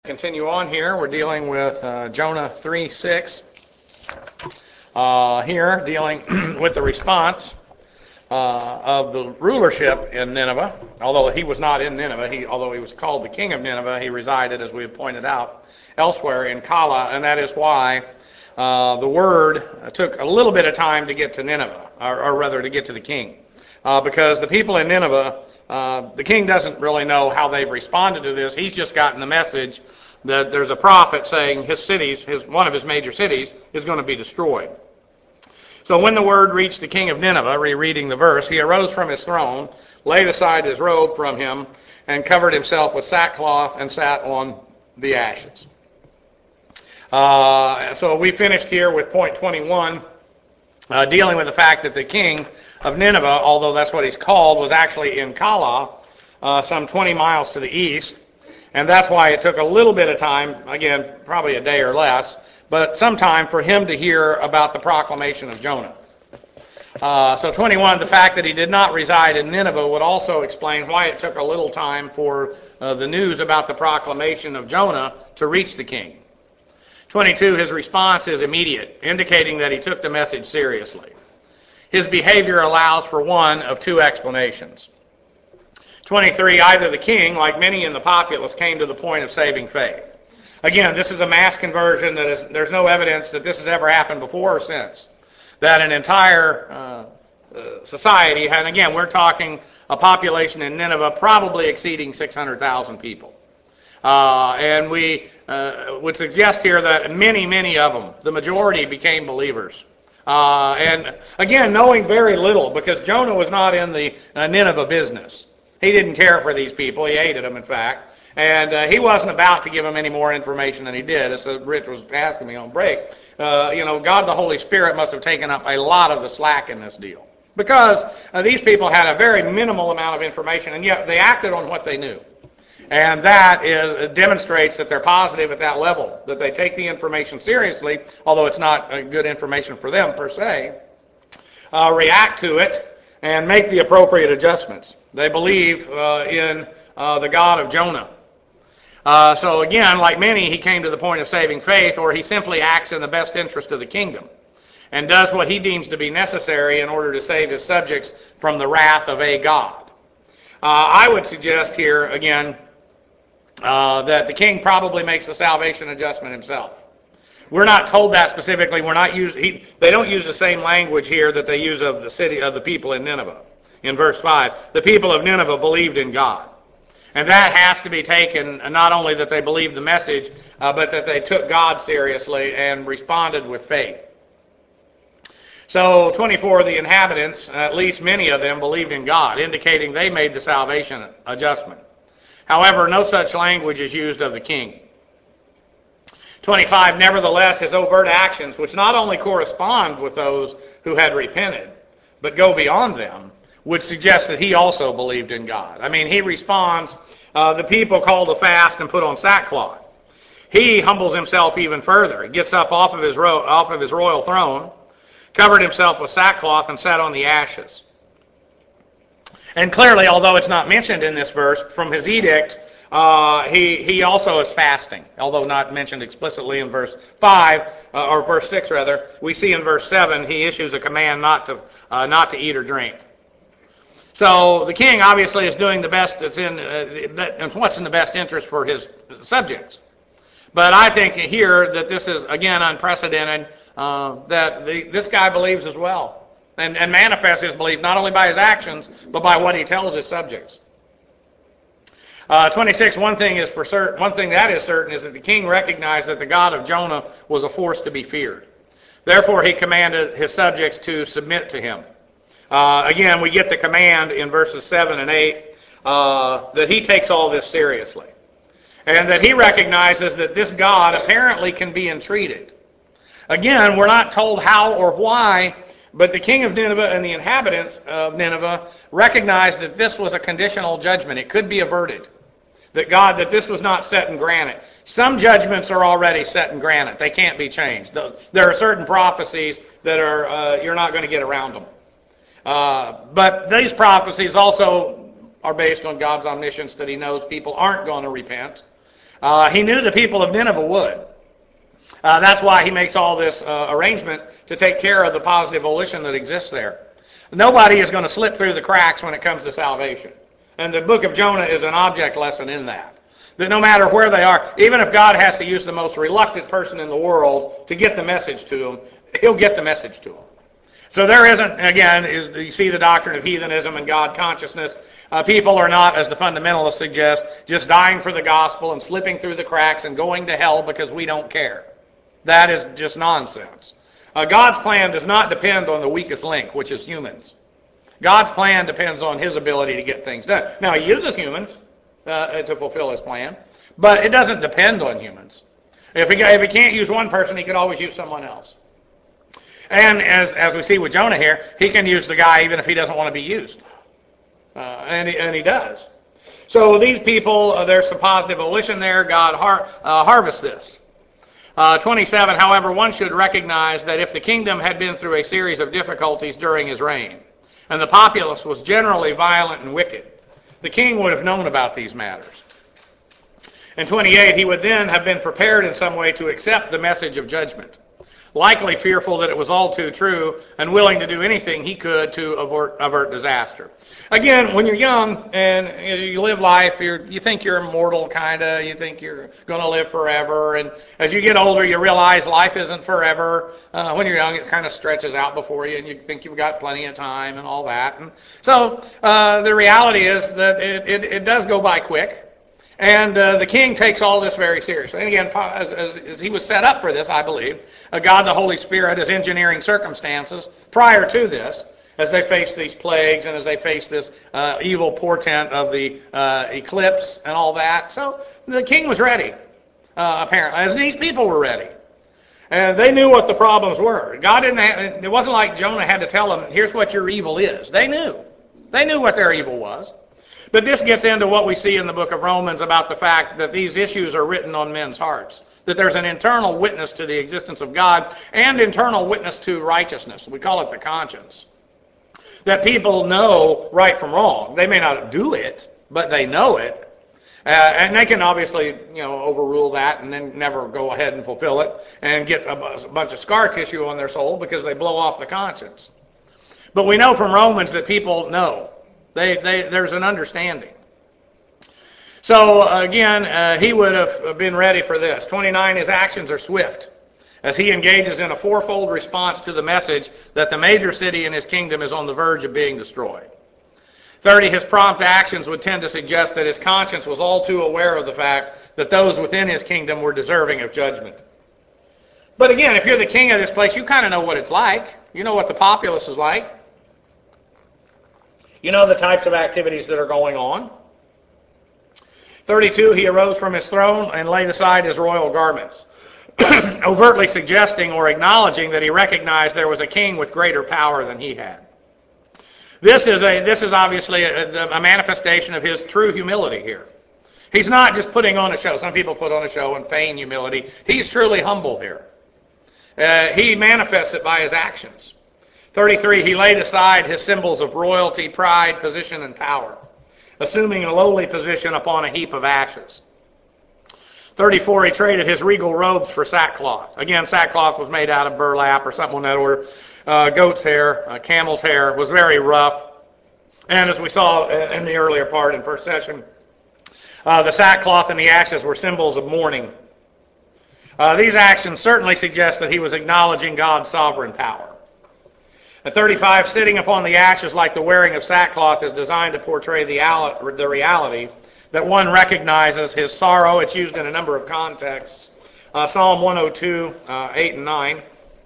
Continue on here. We're dealing with Jonah 3:6. Here, dealing with the response of the rulership in Nineveh. Although he was not in Nineveh, although he was called the king of Nineveh, he resided, as we have pointed out, elsewhere in Kala, and that is why the word took a little bit of time to get to Nineveh, or rather to get to the king, because the people in Nineveh, the king doesn't really know how they've responded to this. He's just gotten the message that there's a prophet saying his cities, one of his major cities, is going to be destroyed. So when the word reached the king of Nineveh, rereading the verse, he arose from his throne, laid aside his robe from him, and covered himself with sackcloth and sat on the ashes. So we finished here with point 21, dealing with the fact that the king of Nineveh, although that's what he's called, was actually in Kala, some 20 miles to the east. And that's why it took a little bit of time, again, probably a day or less, but some time for him to hear about the proclamation of Jonah. So 21, the fact that he did not reside in Nineveh would also explain why it took a little time for the news about the proclamation of Jonah to reach the king. 22, his response is immediate, indicating that he took the message seriously. His behavior allows for one of two explanations. 23, either the king, like many in the populace, came to the point of saving faith. Again, this is a mass conversion. There's no evidence that this has ever happened before or since. That an entire society, and again, we're talking a population in Nineveh probably exceeding 600,000 people. And we would suggest here that many of them, the majority, became believers. And again, knowing very little, because Jonah was not in the Nineveh business. He didn't care for these people. He hated them, in fact. And he wasn't about to give them any more information than he did. As Rich was asking me on break, God the Holy Spirit must have taken up a lot of the slack in this deal. Because these people had a very minimal amount of information, and yet they acted on what they knew. And that demonstrates that they're positive at that level, that they take the information seriously, although it's not good information for them per se, react to it, and make the appropriate adjustments. They believe in the God of Jonah. So again, like many, he came to the point of saving faith, or he simply acts in the best interest of the kingdom and does what he deems to be necessary in order to save his subjects from the wrath of a God. I would suggest here, again, that the king probably makes the salvation adjustment himself. We're not told that specifically. They don't use the same language here that they use of the city of the people in Nineveh. In verse 5, the people of Nineveh believed in God. And that has to be taken, not only that they believed the message, but that they took God seriously and responded with faith. So 24, the inhabitants, at least many of them, believed in God, indicating they made the salvation adjustment. However, no such language is used of the king. 25, nevertheless, his overt actions, which not only correspond with those who had repented, but go beyond them, would suggest that he also believed in God. I mean, he responds, the people called a fast and put on sackcloth. He humbles himself even further. He gets up off of his royal throne, covered himself with sackcloth, and sat on the ashes. And clearly, although it's not mentioned in this verse, from his edict, he also is fasting, although not mentioned explicitly in verse 5, or verse 6 rather. We see in verse 7 he issues a command not to eat or drink. So the king obviously is doing the best and what's in the best interest for his subjects. But I think here that this is, again, unprecedented, that this guy believes as well. And manifests his belief not only by his actions, but by what he tells his subjects. 26, one thing that is certain is that the king recognized that the God of Jonah was a force to be feared. Therefore, he commanded his subjects to submit to him. Again, we get the command in verses 7 and 8 that he takes all this seriously. And that he recognizes that this God apparently can be entreated. Again, we're not told how or why, but the king of Nineveh and the inhabitants of Nineveh recognized that this was a conditional judgment. It could be averted. That this was not set in granite. Some judgments are already set in granite. They can't be changed. There are certain prophecies that you're not going to get around them. But these prophecies also are based on God's omniscience, that he knows people aren't going to repent. He knew the people of Nineveh would. That's why he makes all this arrangement to take care of the positive volition that exists there. Nobody is going to slip through the cracks when it comes to salvation. And the book of Jonah is an object lesson in that. That no matter where they are, even if God has to use the most reluctant person in the world to get the message to them, he'll get the message to them. So there isn't, again, you see the doctrine of heathenism and God consciousness. People are not, as the fundamentalists suggest, just dying for the gospel and slipping through the cracks and going to hell because we don't care. That is just nonsense. God's plan does not depend on the weakest link, which is humans. God's plan depends on his ability to get things done. Now, he uses humans to fulfill his plan, but it doesn't depend on humans. If he can't use one person, he could always use someone else. And as we see with Jonah here, he can use the guy even if he doesn't want to be used. And he does. So these people, there's some positive volition there. God harvests this. 27, however, one should recognize that if the kingdom had been through a series of difficulties during his reign, and the populace was generally violent and wicked, the king would have known about these matters. In 28, he would then have been prepared in some way to accept the message of judgment, likely fearful that it was all too true and willing to do anything he could to avert disaster. Again, when you're young and you live life, you think you're immortal, kind of. You think you're going to live forever. And as you get older, you realize life isn't forever. When you're young, it kind of stretches out before you, and you think you've got plenty of time and all that. And so the reality is that it does go by quick. And the king takes all this very seriously. And again, as he was set up for this, I believe, God the Holy Spirit is engineering circumstances prior to this, as they face these plagues and as they face this evil portent of the eclipse and all that. So the king was ready, apparently, as these people were ready. And they knew what the problems were. God didn't. It wasn't like Jonah had to tell them, "Here's what your evil is." They knew. They knew what their evil was. But this gets into what we see in the book of Romans about the fact that these issues are written on men's hearts. That there's an internal witness to the existence of God and internal witness to righteousness. We call it the conscience. That people know right from wrong. They may not do it, but they know it. And they can obviously, overrule that and then never go ahead and fulfill it and get a bunch of scar tissue on their soul because they blow off the conscience. But we know from Romans that people know. There's an understanding. So again, he would have been ready for this. 29, his actions are swift, as he engages in a fourfold response to the message that the major city in his kingdom is on the verge of being destroyed. 30, his prompt actions would tend to suggest that his conscience was all too aware of the fact that those within his kingdom were deserving of judgment. But again, if you're the king of this place, you kind of know what it's like. You know what the populace is like. You know the types of activities that are going on. 32, he arose from his throne and laid aside his royal garments, overtly suggesting or acknowledging that he recognized there was a king with greater power than he had. This is obviously a manifestation of his true humility here. He's not just putting on a show. Some people put on a show and feign humility. He's truly humble here. He manifests it by his actions. 33, he laid aside his symbols of royalty, pride, position, and power, assuming a lowly position upon a heap of ashes. 34, he traded his regal robes for sackcloth. Again, sackcloth was made out of burlap or something on that order. Goat's hair, camel's hair, was very rough. And as we saw in the earlier part in first session, the sackcloth and the ashes were symbols of mourning. These actions certainly suggest that he was acknowledging God's sovereign power. At 35, sitting upon the ashes like the wearing of sackcloth is designed to portray the reality that one recognizes his sorrow. It's used in a number of contexts. Psalm 102, 8 and 9.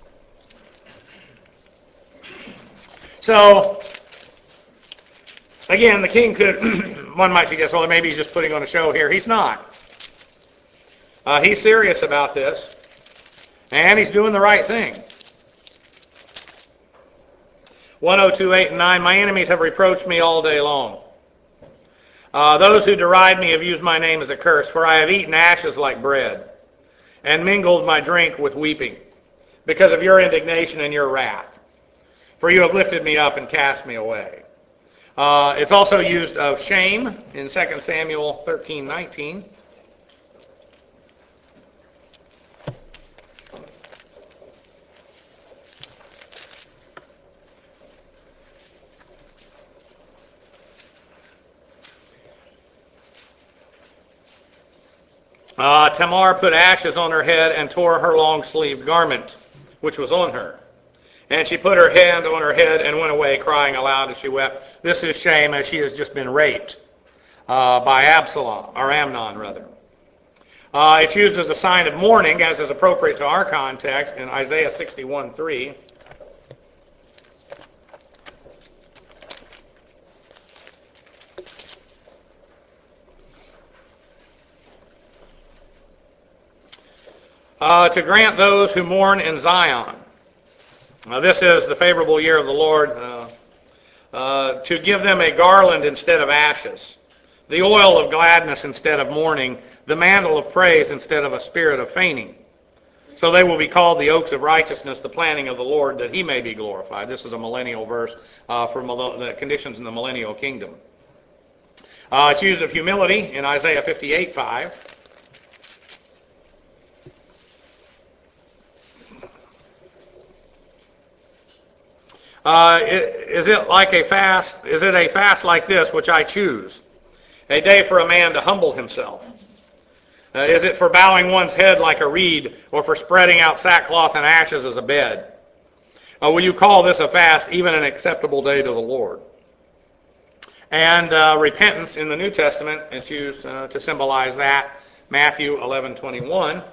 So, again, the king could, one might suggest, well, maybe he's just putting on a show here. He's not. He's serious about this, and he's doing the right thing. 102, 8 and 9, my enemies have reproached me all day long. Those who deride me have used my name as a curse, for I have eaten ashes like bread, and mingled my drink with weeping, because of your indignation and your wrath. For you have lifted me up and cast me away. It's also used of shame in 2 Samuel 13:19. Tamar put ashes on her head and tore her long-sleeved garment, which was on her. And she put her hand on her head and went away, crying aloud as she wept. This is shame, as she has just been raped by Absalom, or Amnon, rather. It's used as a sign of mourning, as is appropriate to our context in Isaiah 61:3. To grant those who mourn in Zion. This is the favorable year of the Lord. To give them a garland instead of ashes, the oil of gladness instead of mourning, the mantle of praise instead of a spirit of fainting. So they will be called the oaks of righteousness, the planting of the Lord, that he may be glorified. This is a millennial verse for the conditions in the millennial kingdom. It's used of humility in Isaiah 58:5. Is it like a fast? Is it a fast like this which I choose? A day for a man to humble himself? Is it for bowing one's head like a reed, or for spreading out sackcloth and ashes as a bed? Will you call this a fast, even an acceptable day to the Lord? And repentance in the New Testament, it's used to symbolize that. Matthew 11:21.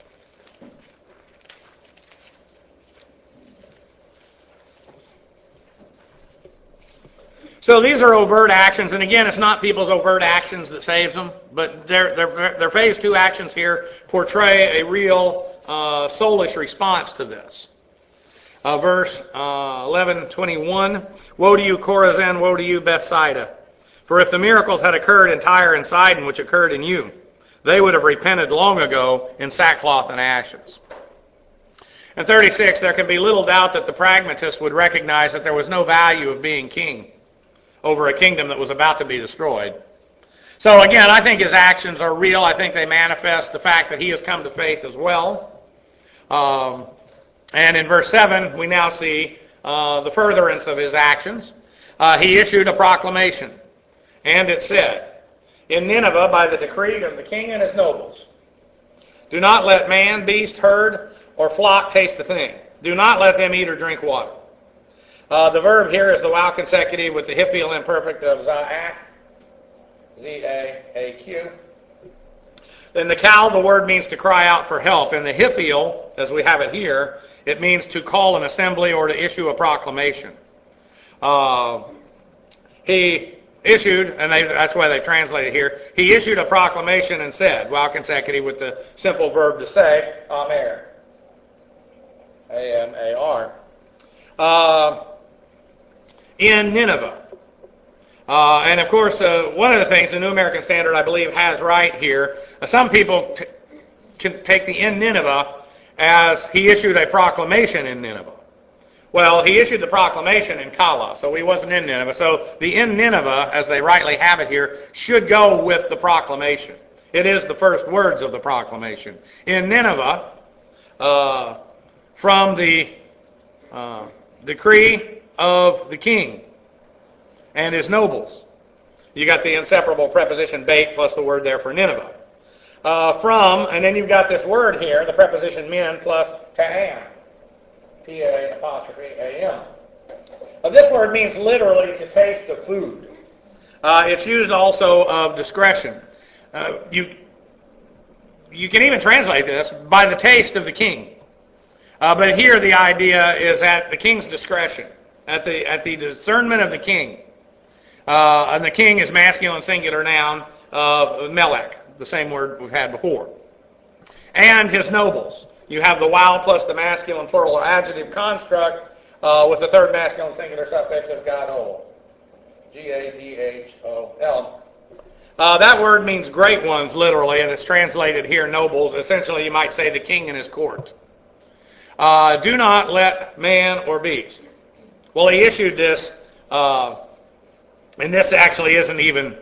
So these are overt actions, and again, it's not people's overt actions that saves them, but their phase 2 actions here portray a real soulish response to this. Verse 11:21, Woe to you, Chorazin, woe to you, Bethsaida! For if the miracles had occurred in Tyre and Sidon, which occurred in you, they would have repented long ago in sackcloth and ashes. And 36, there can be little doubt that the pragmatist would recognize that there was no value of being king over a kingdom that was about to be destroyed. So again, I think his actions are real. I think they manifest the fact that he has come to faith as well. And in verse 7, we now see the furtherance of his actions. He issued a proclamation, and it said, In Nineveh, by the decree of the king and his nobles, do not let man, beast, herd, or flock taste the thing. Do not let them eat or drink water. The verb here is the wow consecutive with the hiphil imperfect of za'ak, Z-A-A-Q. In the Cal, the word means to cry out for help. In the hiphil, as we have it here, it means to call an assembly or to issue a proclamation. He issued, and that's why they translate it here, he issued a proclamation and said, wow consecutive with the simple verb to say, Amar. A-M-A-R. In Nineveh. And of course, one of the things the New American Standard, I believe, has right here, some people can take the in Nineveh as he issued a proclamation in Nineveh. Well, he issued the proclamation in Kala, so he wasn't in Nineveh. So the in Nineveh, as they rightly have it here, should go with the proclamation. It is the first words of the proclamation. In Nineveh, from the decree of the king and his nobles. You got the inseparable preposition bait plus the word there for Nineveh. And then you've got this word here, the preposition min plus ta'am. T-A-apostrophe-A-M. This word means literally to taste of food. It's used also of discretion. You can even translate this by the taste of the king. But here the idea is at the king's discretion, at the discernment of the king. And the king is masculine singular noun of Melech, the same word we've had before. And his nobles. You have the wow plus the masculine plural or adjective construct with the third masculine singular suffix of Gadol. G-A-D-H-O-L. That word means great ones, literally, and it's translated here nobles. Essentially, you might say the king and his court. Do not let man or beast. Well, he issued this, and this actually isn't even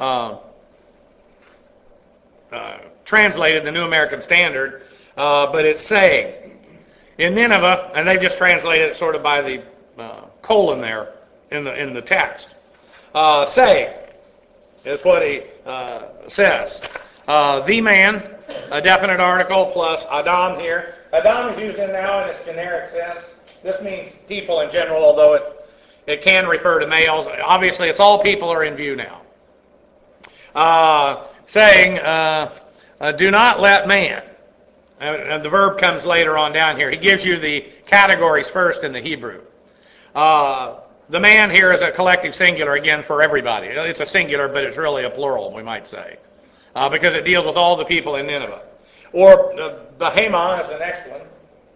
translated in the New American Standard, but it's saying. In Nineveh, and they've just translated it sort of by the colon there in the text. Say is what he says. The man, a definite article, plus Adam here. Adam is used now in its generic sense. This means people in general, although it can refer to males. Obviously, it's all people are in view now. Saying, do not let man. And the verb comes later on down here. He gives you the categories first in the Hebrew. The man here is a collective singular, again, for everybody. It's a singular, but it's really a plural, we might say, because it deals with all the people in Nineveh. Or Behemah is the next one.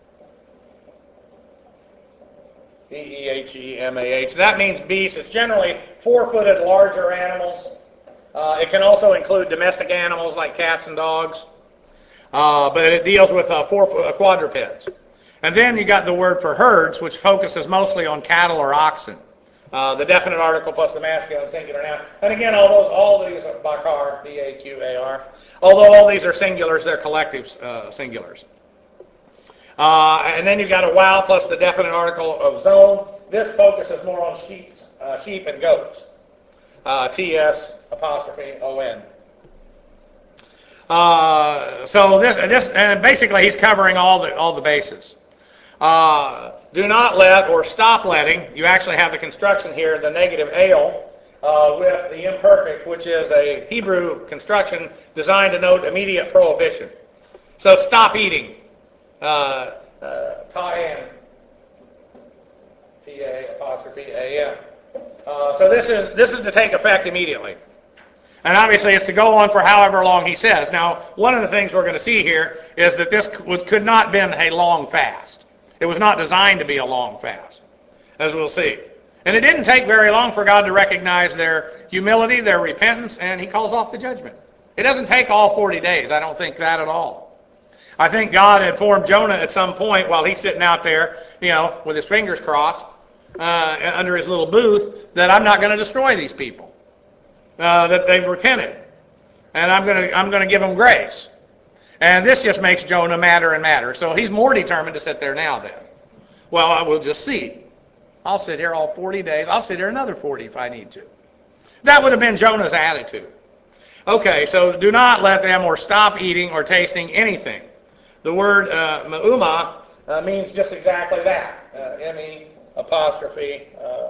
Behemah. That means beasts. It's generally four-footed, larger animals. It can also include domestic animals like cats and dogs. But it deals with quadrupeds. And then you got the word for herds, which focuses mostly on cattle or oxen. The definite article plus the masculine singular noun. And again, all these are bakar, B-A-Q-A-R. Although all these are singulars, they're collective singulars. And then you've got a wow plus the definite article of zone. This focuses more on sheep and goats. T-S-O-N. So this and basically he's covering all the bases. Do not let or stop letting. You actually have the construction here, the negative ale, with the imperfect, which is a Hebrew construction designed to note immediate prohibition. So stop eating. Ta'an. T-A-apostrophe-A-M. So this is to take effect immediately. And obviously it's to go on for however long he says. Now, one of the things we're going to see here is that this could not have been a long fast. It was not designed to be a long fast, as we'll see. And it didn't take very long for God to recognize their humility, their repentance, and he calls off the judgment. It doesn't take all 40 days. I don't think that at all. I think God informed Jonah at some point while he's sitting out there, with his fingers crossed, under his little booth, that I'm not going to destroy these people. That they've repented. And I'm going to give them grace. And this just makes Jonah madder and madder. So he's more determined to sit there now then. Well, I will just see. I'll sit here all 40 days. I'll sit here another 40 if I need to. That would have been Jonah's attitude. Okay, so do not let them or stop eating or tasting anything. The word me'umah means just exactly that. M-E apostrophe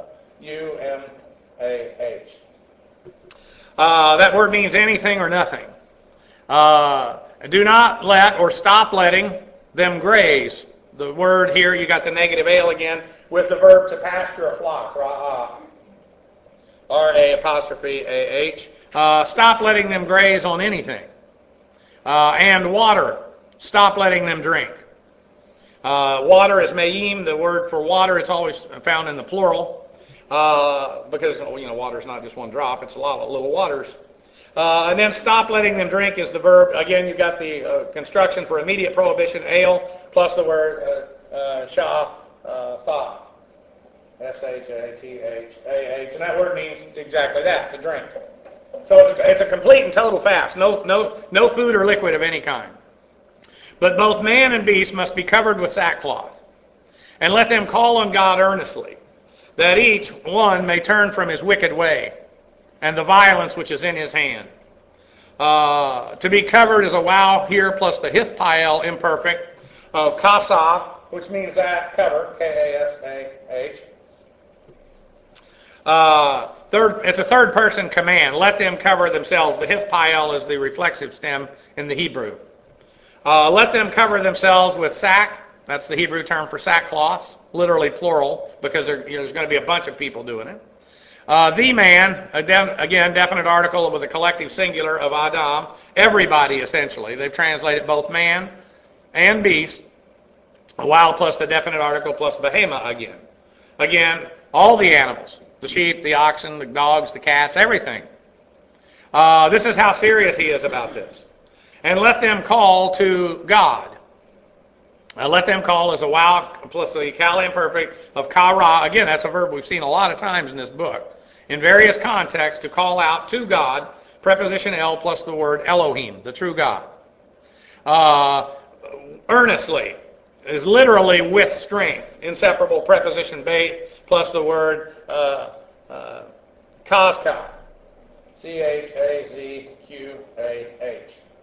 U-M-A-H. That word means anything or nothing. Do not let or stop letting them graze. The word here, you got the negative ale again, with the verb to pasture a flock, ra'ah. R-A apostrophe A-H. Stop letting them graze on anything. And water. Stop letting them drink. Water is me'im, the word for water. It's always found in the plural. Because, water is not just one drop. It's a lot of little waters. And then stop letting them drink is the verb. Again, you've got the construction for immediate prohibition, ale, plus the word shah-tha. S-H-A-T-H-A-H. And that word means exactly that, to drink. So it's a complete and total fast. No food or liquid of any kind. But both man and beast must be covered with sackcloth. And let them call on God earnestly, that each one may turn from his wicked way and the violence which is in his hand. To be covered is a wow here plus the hithpael imperfect of kasa, which means that, cover, K-A-S-A-H. It's a third person command. Let them cover themselves. The hithpael is the reflexive stem in the Hebrew. Let them cover themselves with sack. That's the Hebrew term for sackcloths, literally plural, because there's going to be a bunch of people doing it. The man, again, definite article with a collective singular of Adam, everybody essentially. They've translated both man and beast, a while plus the definite article plus behemah again. Again, all the animals, the sheep, the oxen, the dogs, the cats, everything. This is how serious he is about this. And let them call to God. Let them call is a wow plus the kal imperfect of kara. Again, that's a verb we've seen a lot of times in this book. In various contexts, to call out to God, preposition el plus the word Elohim, the true God. Earnestly is literally with strength. Inseparable preposition bait plus the word kazka. C-H-A-Z-Q-A-H.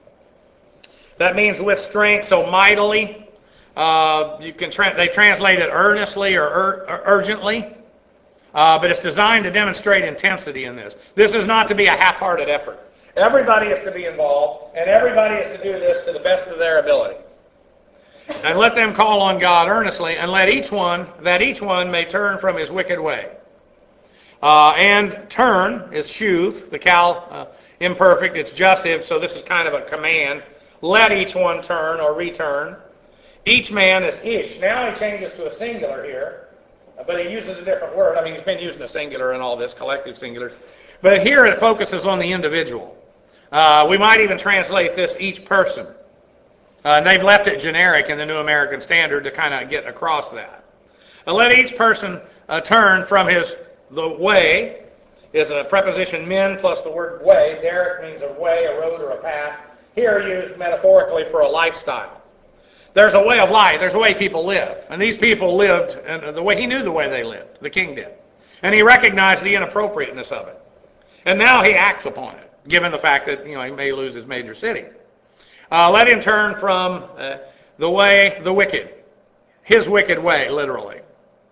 That means with strength, so mightily. They translate it earnestly or urgently. But it's designed to demonstrate intensity in this. This is not to be a half-hearted effort. Everybody is to be involved, and everybody is to do this to the best of their ability. And let them call on God earnestly, and that each one may turn from his wicked way. And turn is shuv, the cal imperfect, it's jussive, so this is kind of a command. Let each one turn or return. Each man is ish. Now he changes to a singular here, but he uses a different word. I mean, he's been using a singular in all this, collective singulars. But here it focuses on the individual. We might even translate this each person. They've left it generic in the New American Standard to kind of get across that. Let each person turn from the way is a preposition min plus the word way. Derek means a way, a road, or a path. Here used metaphorically for a lifestyle. There's a way of life. There's a way people live. And these people lived, and he knew the way they lived. The king did. And he recognized the inappropriateness of it. And now he acts upon it, given the fact that he may lose his major city. Let him turn from the wicked. His wicked way, literally.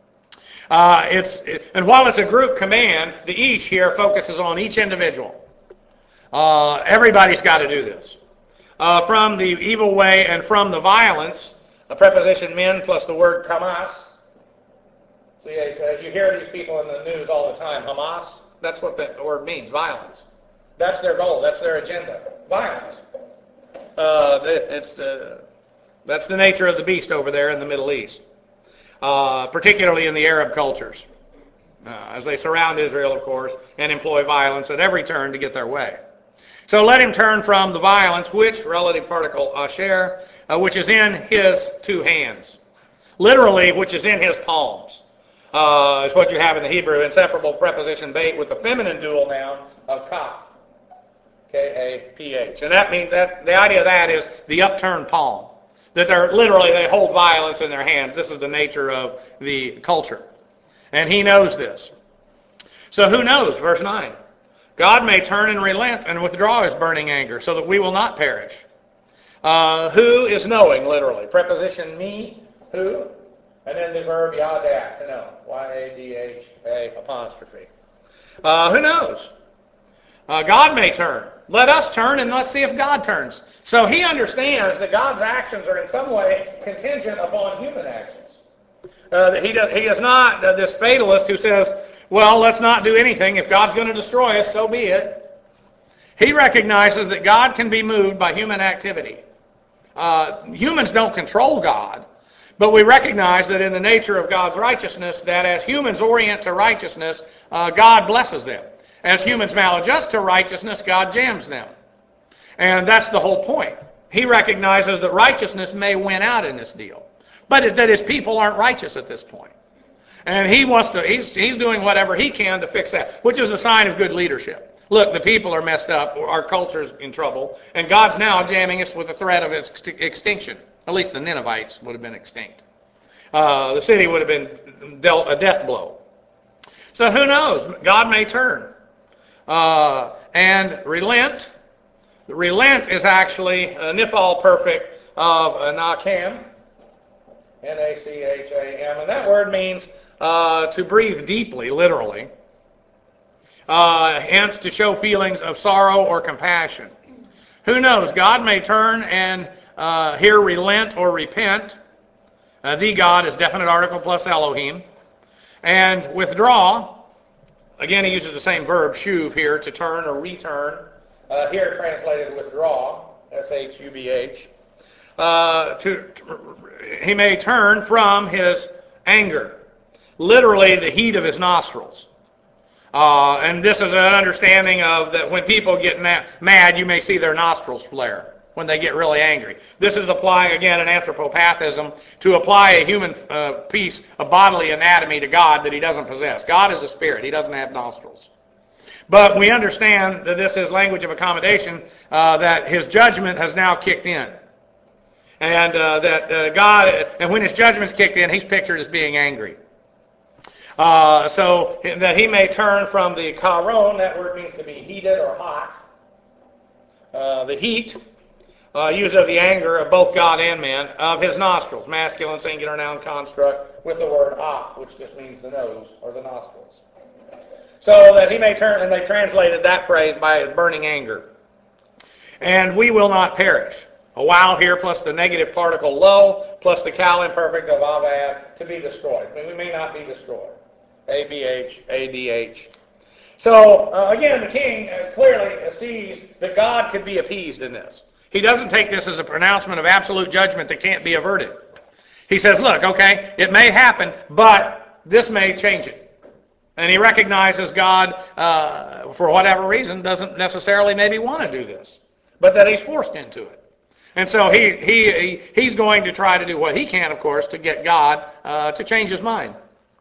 And while it's a group command, the each here focuses on each individual. Everybody's got to do this. From the evil way and from the violence, a preposition min plus the word Hamas. So you hear these people in the news all the time, Hamas. That's what the word means, violence. That's their goal. That's their agenda. Violence. That's the nature of the beast over there in the Middle East, particularly in the Arab cultures, as they surround Israel, of course, and employ violence at every turn to get their way. So let him turn from the violence, which, relative particle asher, which is in his two hands. Literally, which is in his palms. Is what you have in the Hebrew, inseparable preposition bait with the feminine dual noun of kaf. K-A-P-H. And that means that the idea of that is the upturned palm. That they hold violence in their hands. This is the nature of the culture. And he knows this. So who knows? Verse 9. God may turn and relent and withdraw his burning anger so that we will not perish. Who is knowing, literally? Preposition me, who, and then the verb yadah, to know. Y-A-D-H-A apostrophe. Who knows? God may turn. Let us turn and let's see if God turns. So he understands that God's actions are in some way contingent upon human actions. He is not this fatalist who says, well, let's not do anything. If God's going to destroy us, so be it. He recognizes that God can be moved by human activity. Humans don't control God, but we recognize that in the nature of God's righteousness, that as humans orient to righteousness, God blesses them. As humans maladjust to righteousness, God jams them. And that's the whole point. He recognizes that righteousness may win out in this deal, but that his people aren't righteous at this point. And he's doing whatever he can to fix that, which is a sign of good leadership. Look, the people are messed up, our culture's in trouble, and God's now jamming us with the threat of its extinction. At least the Ninevites would have been extinct. The city would have been dealt a death blow. So who knows? God may turn. And relent. Relent is actually a nifal perfect of nacham, N-A-C-H-A-M, and that word means to breathe deeply, literally. Hence, to show feelings of sorrow or compassion. Who knows? God may turn and here relent or repent. The God is definite article plus Elohim. And withdraw. Again, he uses the same verb, shuv, here, to turn or return. Here translated withdraw, S-H-U-B-H. He may turn from his anger, literally the heat of his nostrils. And this is an understanding of that when people get mad, you may see their nostrils flare when they get really angry. This is applying, again, an anthropopathism to apply a human piece of bodily anatomy to God that he doesn't possess. God is a spirit. He doesn't have nostrils. But we understand that this is language of accommodation, that his judgment has now kicked in. And that God, and when his judgment's kicked in, he's pictured as being angry. So that he may turn from the karon, that word means to be heated or hot, the heat, use of the anger of both God and man, of his nostrils, masculine singular noun construct with the word ah, which just means the nose or the nostrils. So that he may turn, and they translated that phrase by burning anger. And we will not perish. A while here plus the negative particle lo plus the cal imperfect of avad to be destroyed. I mean, we may not be destroyed. A-B-H, A-D-H. So, again, the king clearly sees that God could be appeased in this. He doesn't take this as a pronouncement of absolute judgment that can't be averted. He says, look, okay, it may happen, but this may change it. And he recognizes God, for whatever reason, doesn't necessarily maybe want to do this, but that he's forced into it. And so he's going to try to do what he can, of course, to get God to change his mind.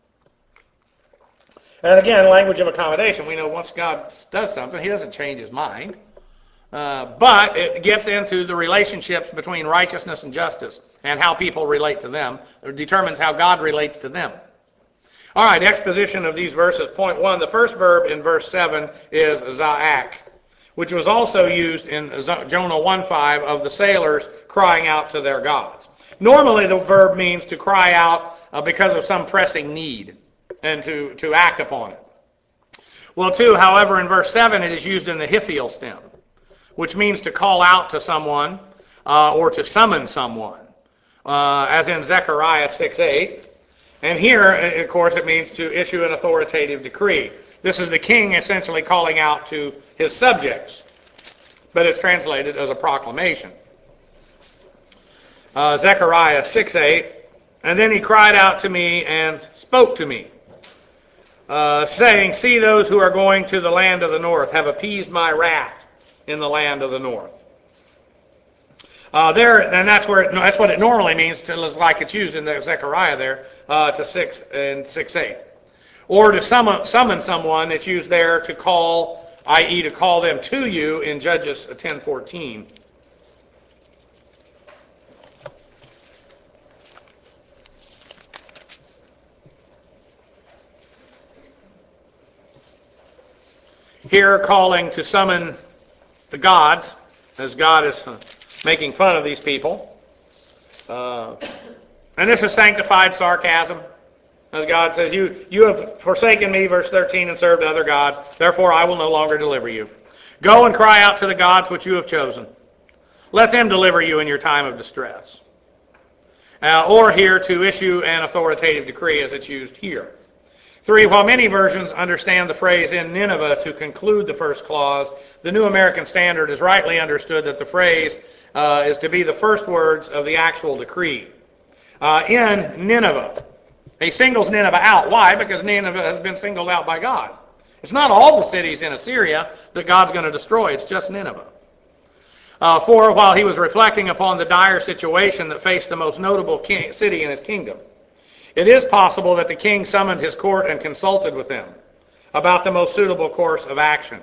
And again, language of accommodation. We know once God does something, he doesn't change his mind. But it gets into the relationships between righteousness and justice and how people relate to them. It determines how God relates to them. All right, exposition of these verses. Point 1, the first verb in verse 7 is za'ak, which was also used in Jonah 1:5 of the sailors crying out to their gods. Normally the verb means to cry out because of some pressing need and to act upon it. Well, too, however, in verse 7 it is used in the hiphial stem, which means to call out to someone or to summon someone, as in Zechariah 6:8. And here, of course, it means to issue an authoritative decree. This is the king essentially calling out to his subjects, but it's translated as a proclamation. Zechariah 6:8, and then he cried out to me and spoke to me, saying, see, those who are going to the land of the north have appeased my wrath in the land of the north. And that's what it normally means, like it's used in the Zechariah there, to 6 and 6:8. Or to summon someone, it's used there to call, i.e. to call them to you in Judges 10:14. Here calling to summon the gods, as God is making fun of these people. And this is sanctified sarcasm. As God says, you have forsaken me, verse 13, and served other gods. Therefore I will no longer deliver you. Go and cry out to the gods which you have chosen. Let them deliver you in your time of distress. Or here to issue an authoritative decree as it's used here. 3, while many versions understand the phrase in Nineveh to conclude the first clause, the New American Standard has rightly understood that the phrase is to be the first words of the actual decree. In Nineveh. He singles Nineveh out. Why? Because Nineveh has been singled out by God. It's not all the cities in Assyria that God's going to destroy. It's just Nineveh. 4, while he was reflecting upon the dire situation that faced the most notable city in his kingdom. It is possible that the king summoned his court and consulted with them about the most suitable course of action.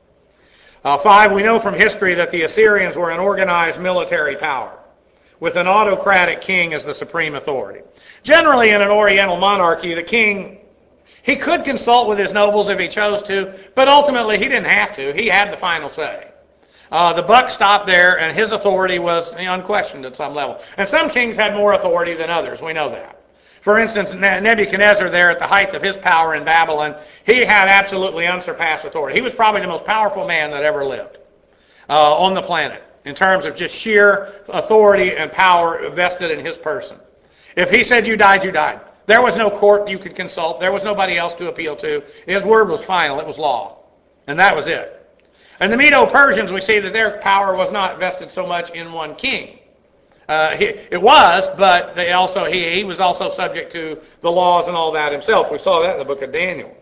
5, we know from history that the Assyrians were an organized military power, with an autocratic king as the supreme authority. Generally, in an Oriental monarchy, the king, he could consult with his nobles if he chose to, but ultimately he didn't have to. He had the final say. The buck stopped there, and his authority was unquestioned at some level. And some kings had more authority than others. We know that. For instance, Nebuchadnezzar there at the height of his power in Babylon, he had absolutely unsurpassed authority. He was probably the most powerful man that ever lived on the planet, in terms of just sheer authority and power vested in his person. If he said you died, you died. There was no court you could consult. There was nobody else to appeal to. His word was final. It was law. And that was it. And the Medo-Persians, we see that their power was not vested so much in one king. It was, but he was also subject to the laws and all that himself. We saw that in the book of Daniel.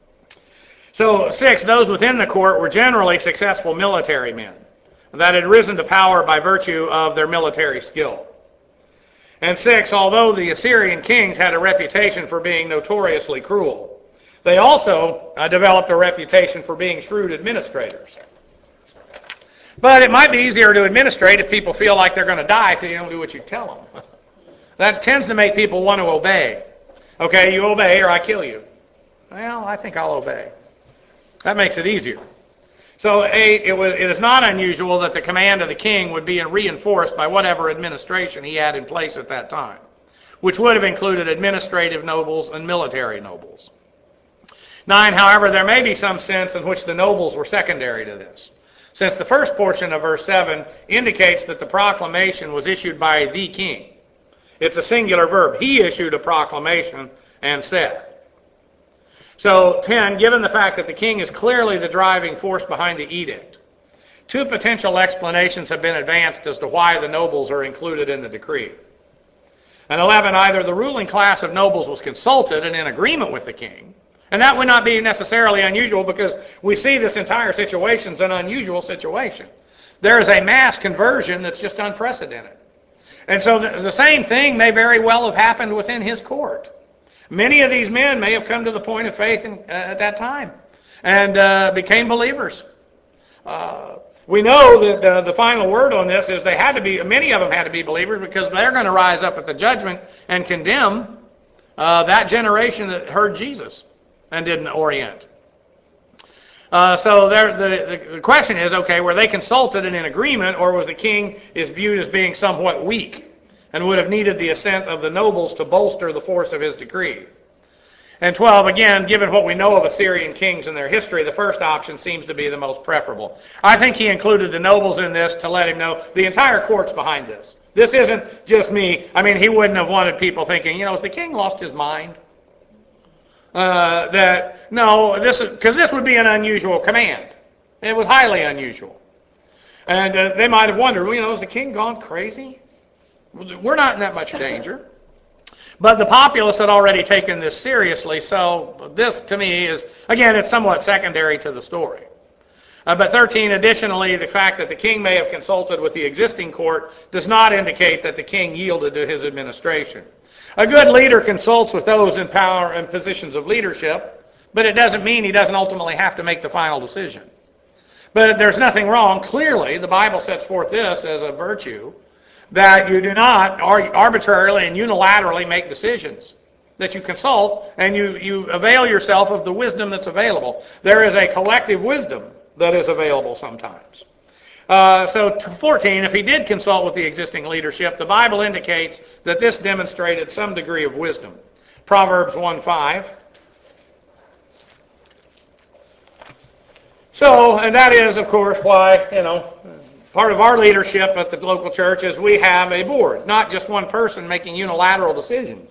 So 6, those within the court were generally successful military men that had risen to power by virtue of their military skill. And 6, although the Assyrian kings had a reputation for being notoriously cruel, they also developed a reputation for being shrewd administrators. But it might be easier to administrate if people feel like they're going to die if you don't do what you tell them. That tends to make people want to obey. Okay, you obey or I kill you. Well, I think I'll obey. That makes it easier. So it is not unusual that the command of the king would be reinforced by whatever administration he had in place at that time, which would have included administrative nobles and military nobles. 9, however, there may be some sense in which the nobles were secondary to this, since the first portion of verse 7 indicates that the proclamation was issued by the king. It's a singular verb. He issued a proclamation and said. So 10, given the fact that the king is clearly the driving force behind the edict, 2 potential explanations have been advanced as to why the nobles are included in the decree. And 11, either the ruling class of nobles was consulted and in agreement with the king, and that would not be necessarily unusual because we see this entire situation as an unusual situation. There is a mass conversion that's just unprecedented. And so the same thing may very well have happened within his court. Many of these men may have come to the point of faith at that time and became believers. We know that the final word on this is many of them had to be believers because they're going to rise up at the judgment and condemn that generation that heard Jesus and didn't orient. So the question is, okay, were they consulted and in agreement, or was the king viewed as being somewhat weak and would have needed the assent of the nobles to bolster the force of his decree? And 12, again, given what we know of Assyrian kings and their history, the first option seems to be the most preferable. I think he included the nobles in this to let him know the entire court's behind this. This isn't just me. I mean, he wouldn't have wanted people thinking, has the king lost his mind? Because this would be an unusual command. It was highly unusual. And they might have wondered, is the king gone crazy? We're not in that much danger. But the populace had already taken this seriously, so this, to me, is, again, it's somewhat secondary to the story. But 13, additionally, the fact that the king may have consulted with the existing court does not indicate that the king yielded to his administration. A good leader consults with those in power and positions of leadership, but it doesn't mean he doesn't ultimately have to make the final decision. But there's nothing wrong. Clearly, the Bible sets forth this as a virtue, that you do not arbitrarily and unilaterally make decisions, that you consult and you avail yourself of the wisdom that's available. There is a collective wisdom that is available sometimes. So 14, if he did consult with the existing leadership, the Bible indicates that this demonstrated some degree of wisdom. Proverbs 1:5. So, and that is, of course, why, part of our leadership at the local church is we have a board, not just one person making unilateral decisions.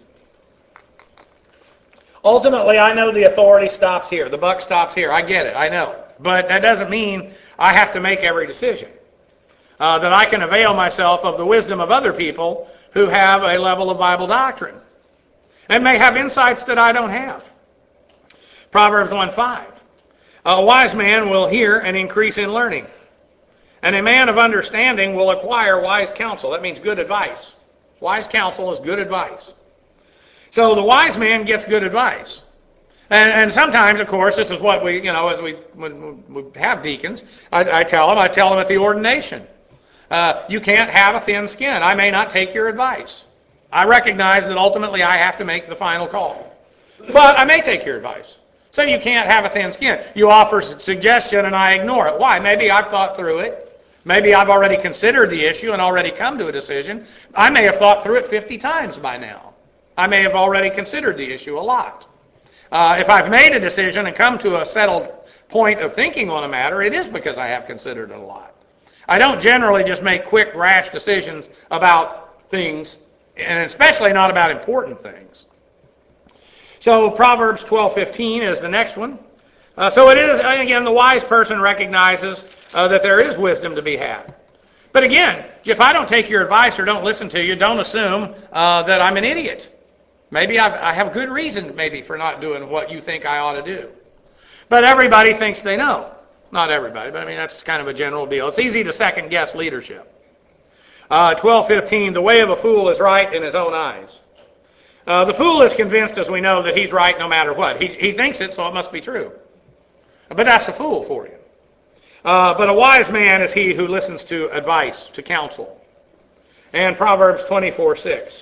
Ultimately, I know the authority stops here. The buck stops here. I get it. I know. But that doesn't mean I have to make every decision. That I can avail myself of the wisdom of other people who have a level of Bible doctrine and may have insights that I don't have. Proverbs 1:5. A wise man will hear and increase in learning, and a man of understanding will acquire wise counsel. That means good advice. Wise counsel is good advice. So the wise man gets good advice. And sometimes, of course, this is what we, as when we have deacons, I tell them at the ordination, you can't have a thin skin. I may not take your advice. I recognize that ultimately I have to make the final call. But I may take your advice. So you can't have a thin skin. You offer suggestion and I ignore it. Why? Maybe I've thought through it. Maybe I've already considered the issue and already come to a decision. I may have thought through it 50 times by now. I may have already considered the issue a lot. If I've made a decision and come to a settled point of thinking on a matter, it is because I have considered it a lot. I don't generally just make quick, rash decisions about things, and especially not about important things. So Proverbs 12:15 is the next one. So it is, again, the wise person recognizes that there is wisdom to be had. But again, if I don't take your advice or don't listen to you, don't assume that I'm an idiot. Maybe I have good reason maybe for not doing what you think I ought to do. But everybody thinks they know. Not everybody, but that's kind of a general deal. It's easy to second guess leadership. 12:15, the way of a fool is right in his own eyes. The fool is convinced, as we know, that he's right no matter what. He thinks it, so it must be true. But that's a fool for you. But a wise man is he who listens to advice, to counsel. And Proverbs 24:6.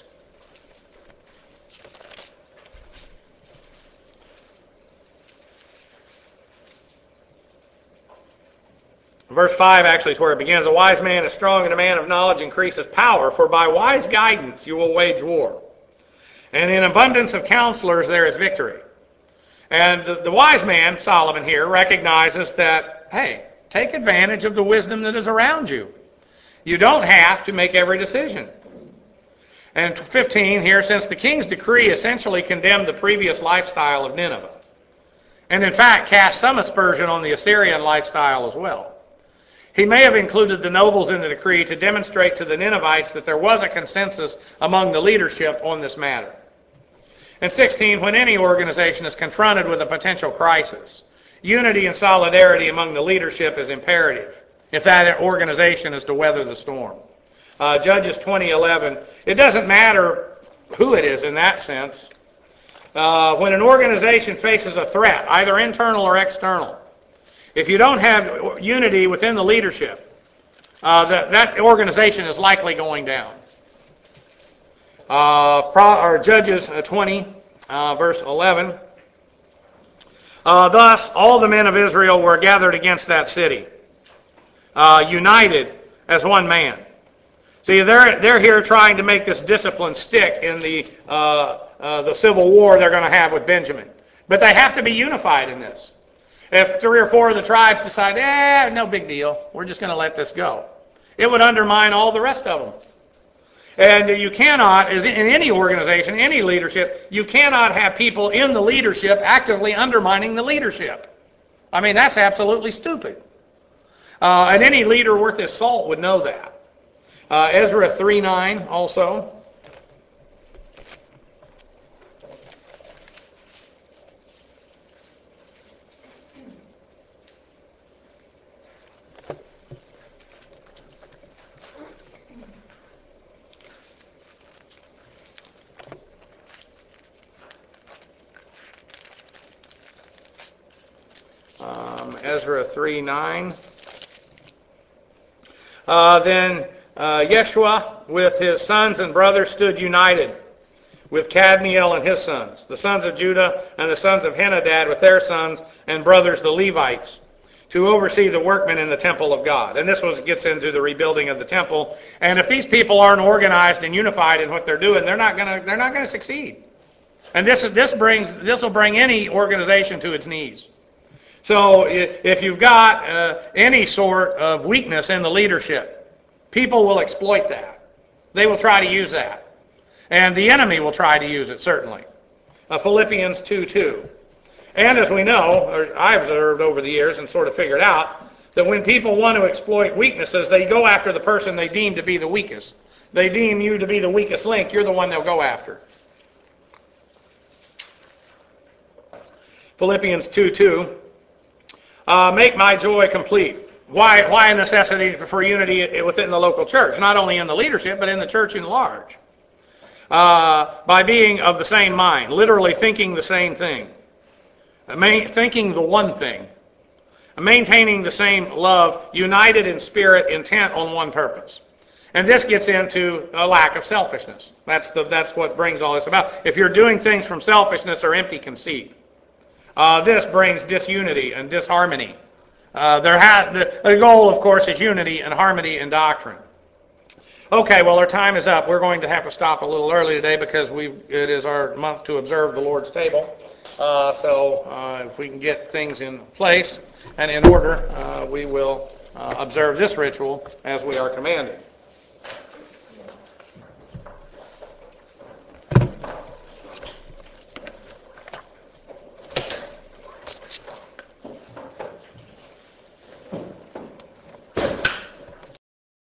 Verse 5 actually is where it begins. A wise man is strong, and a man of knowledge increases power, for by wise guidance you will wage war. And in abundance of counselors there is victory. And the wise man, Solomon here, recognizes that, hey, take advantage of the wisdom that is around you. You don't have to make every decision. And 15 here, since the king's decree essentially condemned the previous lifestyle of Nineveh, and in fact cast some aspersion on the Assyrian lifestyle as well. He may have included the nobles in the decree to demonstrate to the Ninevites that there was a consensus among the leadership on this matter. And 16, when any organization is confronted with a potential crisis, unity and solidarity among the leadership is imperative if that organization is to weather the storm. Judges 20:11, it doesn't matter who it is in that sense. When an organization faces a threat, either internal or external, if you don't have unity within the leadership, that organization is likely going down. Judges 20, verse 11. Thus, all the men of Israel were gathered against that city, united as one man. See, they're here trying to make this discipline stick in the civil war they're going to have with Benjamin. But they have to be unified in this. If 3 or 4 of the tribes decide, no big deal, we're just going to let this go, it would undermine all the rest of them. And you cannot, as in any organization, any leadership, you cannot have people in the leadership actively undermining the leadership. I mean, that's absolutely stupid. And any leader worth his salt would know that. Ezra 3:9 also. Ezra 3:9. Then Yeshua with his sons and brothers stood united with Kadmiel and his sons, the sons of Judah and the sons of Henadad with their sons and brothers, the Levites, to oversee the workmen in the temple of God. And this gets into the rebuilding of the temple. And if these people aren't organized and unified in what they're doing, they're not going to succeed. And this will bring any organization to its knees. So if you've got any sort of weakness in the leadership, people will exploit that. They will try to use that. And the enemy will try to use it, certainly. Philippians 2:2. And as we know, or I've observed over the years and sort of figured out, that when people want to exploit weaknesses, they go after the person they deem to be the weakest. They deem you to be the weakest link. You're the one they'll go after. Philippians 2:2. Make my joy complete. Why a necessity for unity within the local church? Not only in the leadership, but in the church in large. By being of the same mind, literally thinking the same thing. Thinking the one thing. Maintaining the same love, united in spirit, intent on one purpose. And this gets into a lack of selfishness. That's what brings all this about. If you're doing things from selfishness or empty conceit, this brings disunity and disharmony. The goal, of course, is unity and harmony in doctrine. Okay, well, our time is up. We're going to have to stop a little early today because it is our month to observe the Lord's table. So if we can get things in place and in order, we will observe this ritual as we are commanded.